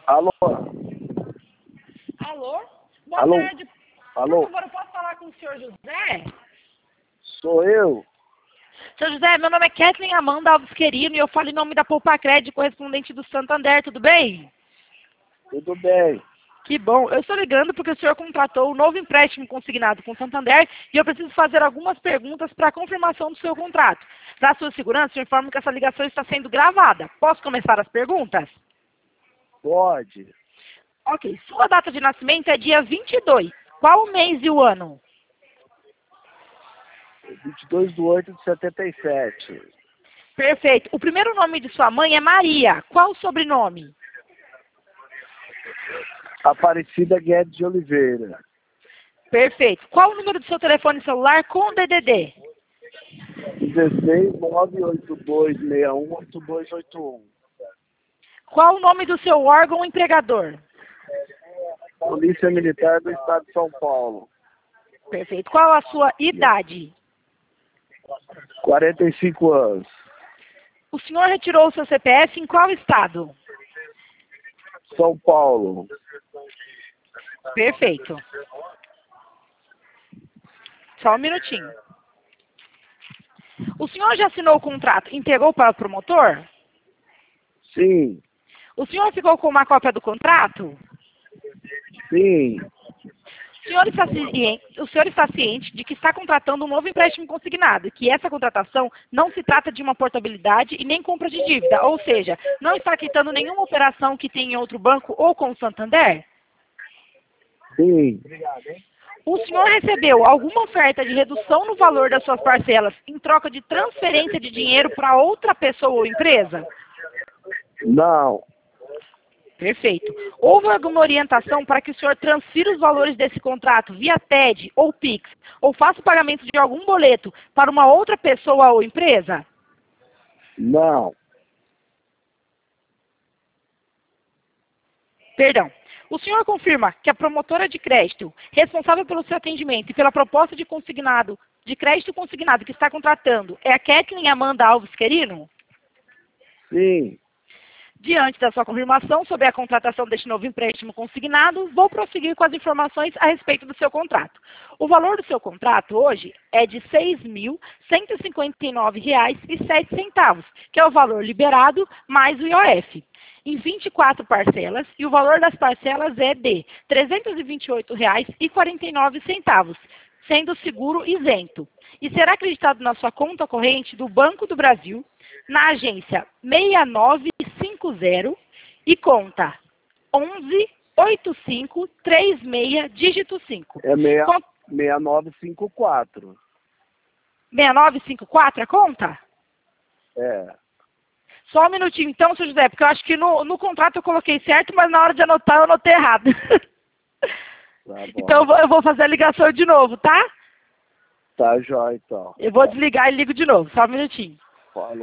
Alô? Alô? Boa Alô? tarde. Alô? Por favor, eu posso falar com o senhor José? Sou eu? Senhor José, meu nome é Kathleen Amanda Alves Querino e eu falo em nome da Poupa Crédito, correspondente do Santander, tudo bem? Tudo bem. Que bom. Eu estou ligando porque o senhor contratou um novo empréstimo consignado com o Santander e eu preciso fazer algumas perguntas para a confirmação do seu contrato. Para sua segurança, eu informo que essa ligação está sendo gravada. Posso começar as perguntas? Pode. Ok. Sua data de nascimento é dia 22. Qual o mês e o ano? 22/8/77. Perfeito. O primeiro nome de sua mãe é Maria. Qual o sobrenome? Aparecida Guedes de Oliveira. Perfeito. Qual o número do seu telefone celular com DDD? 16 982618281. Qual o nome do seu órgão empregador? Polícia Militar do Estado de São Paulo. Perfeito. Qual a sua idade? 45 anos. O senhor retirou o seu CPF em qual estado? São Paulo. Perfeito. Só um minutinho. O senhor já assinou o contrato e entregou para o promotor? Sim. O senhor ficou com uma cópia do contrato? Sim. O senhor está ciente de que está contratando um novo empréstimo consignado, e que essa contratação não se trata de uma portabilidade e nem compra de dívida, ou seja, não está quitando nenhuma operação que tem em outro banco ou com o Santander? Sim. O senhor recebeu alguma oferta de redução no valor das suas parcelas em troca de transferência de dinheiro para outra pessoa ou empresa? Não. Perfeito. Houve alguma orientação para que o senhor transfira os valores desse contrato via TED ou PIX, ou faça o pagamento de algum boleto para uma outra pessoa ou empresa? Não. Perdão. O senhor confirma que a promotora de crédito, responsável pelo seu atendimento e pela proposta de consignado, de crédito consignado que está contratando, é a Kathleen Amanda Alves Querino? Sim. Diante da sua confirmação sobre a contratação deste novo empréstimo consignado, vou prosseguir com as informações a respeito do seu contrato. O valor do seu contrato hoje é de R$ 6.159,07, que é o valor liberado mais o IOF, em 24 parcelas, e o valor das parcelas é de R$ 328,49, sendo o seguro isento. E será acreditado na sua conta corrente do Banco do Brasil, na agência 6950 e conta 118536, dígito 5. É 6954. 6954 a conta? É. Só um minutinho então, seu José, porque eu acho que no contrato eu coloquei certo, mas na hora de anotar eu anotei errado. Tá bom. Então eu vou fazer a ligação de novo, tá? Tá jóia, então. Eu vou desligar e ligo de novo, só um minutinho. Falou.